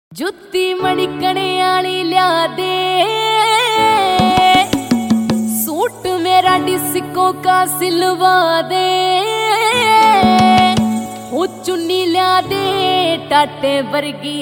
जुत्ती मड़कने आली लिया दे, सूट मेरा डिस्को का सिलवा दे, हो चुन्नी लिया दे टाटे वर्गी।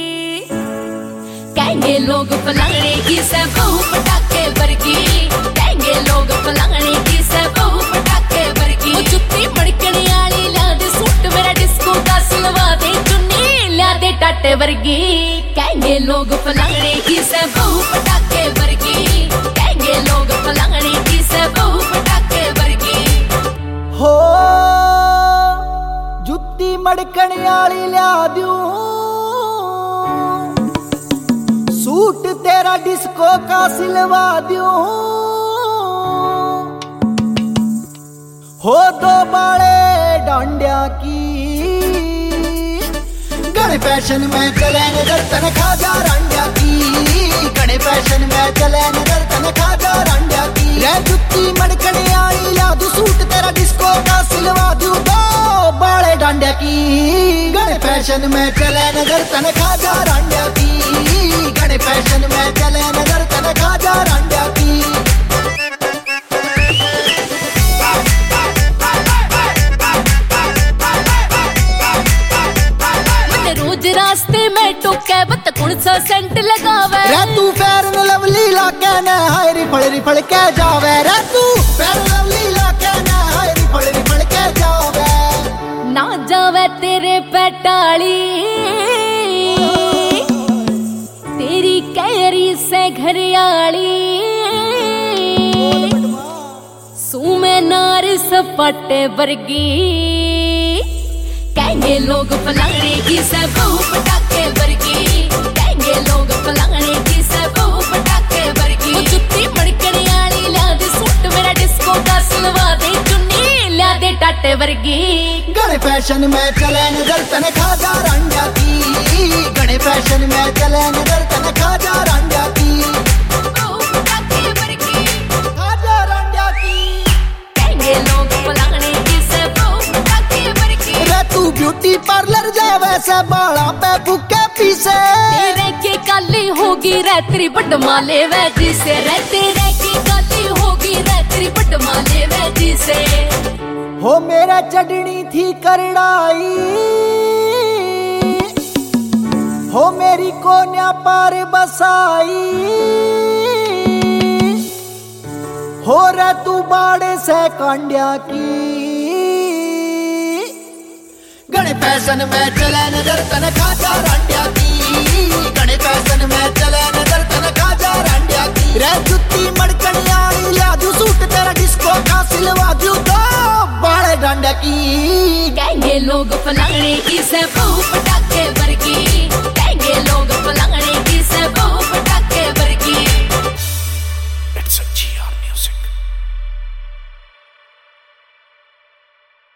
कहेंगे लोग फलाने की से बहू पटाखे वर्गी, कहेंगे लोग फलाने की से बहू पटाखे वर्गी। वो जुत्ती मड़कने आली लिया दे, सूट मेरा डिस्को का सिलवा दे, चुन्नी लिया दे टाटे वर्गी। कहेंगे लोग फलाने की से बहू पटाखे वर्गी, कहेंगे लोग फलाने की से बहू पटाखे वर्गी। हो जुत्ती मड़कन आली लिया दूं, सूट तेरा डिस्को का सिलवा दूं। हो दो बाले डांडिया की, गणे फैशन में चले नजर तन खाजा रांडिया की, गणे फैशन में चले नजर तन खाजा रांडिया की। रे जुत्ती मड़कने आली ला दूं, सूट तेरा डिस्को का सिलवा दूं। दो बाले डांडिया की, गणे फैशन में चले नजर तन खाजा रांडिया की, गणे फैशन में चले नजर तन खाजा रांडिया की। रास्ते में टोके बत कौन सा सेंट लगावे, रे तू फेयर लवली लाके न हाय रिफल के जावे। रे तू फेयर लवली लाके न हाय रिफल के जावे। ना जावे तेरे पेटाली, तेरी कैरी से घरियाली। सूमे नार सपाटे वर्गी, कहेंगे लोग फलाने की से बहू पटाखे वर्गी, कहेंगे लोग फलाने की से बहू पटाखे वर्गी। वो जुत्ती मड़कने आली ला दे, सूट मेरा डिस्को का सिलवा दे, चुन्नी ला दे टाटे वर्गी। गणे फैशन में चले नजर तन खाजा रांडिया की, गणे फैशन में चले नजर तन खाजा रांडिया की। बहू पटाखे वर्गी, खाजा रांडिया की, कहेंगे लोग फलाने की से बहू पटाखे वर्गी। रे तू ब्यूटी पार्लर जावे से बाला पे बुके पीसे, तेरे के काली होगी रेतरी बटमाले वैजी से, रे तेरे की काली होगी रेतरी बटमाले वैजी से। हो मेरा चढ़नी थी करड़ाई, हो मेरी कोन्या पार बसाई। हो रे तू बाड़े से कांडिया की, गणे फैशन में चले नजर तन खाजा रांडिया की, गणे फैशन में चले नजर तन खाजा रांडिया की। रे जुत्ती मड़कन आली ला दूं, सूट तेरा डिस्को का सिलवा दूं। दो बाड़े डांडिया की, कहेंगे लोग फलाने की से बहू पटाखे वर्गी।